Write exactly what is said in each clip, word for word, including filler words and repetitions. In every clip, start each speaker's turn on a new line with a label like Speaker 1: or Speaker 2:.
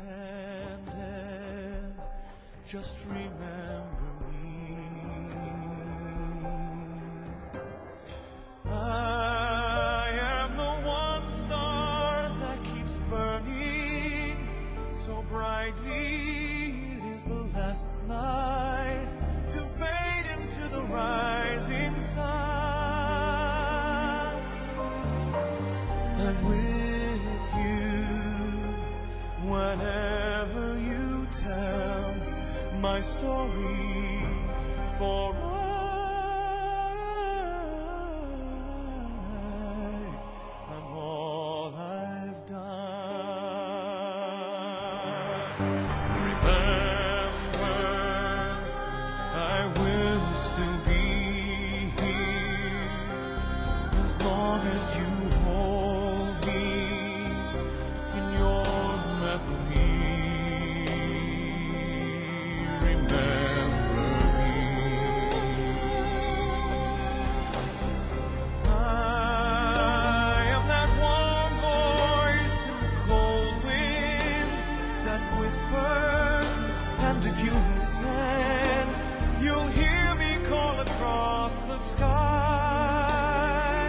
Speaker 1: stranded, just remember me. I am the one star that keeps burning so brightly. It is the last light to fade into the rising sun. I'm with you whenever you tell my story, for I am all I've done. Remember, I will still be here as long as you hold me in your memory. Remember me. I am that warm voice in the cold wind that whispers, and if you listen, you'll hear me call across the sky.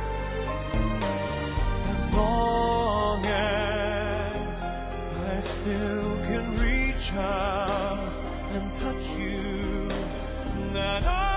Speaker 1: As long as I still can reach out and touch you, that I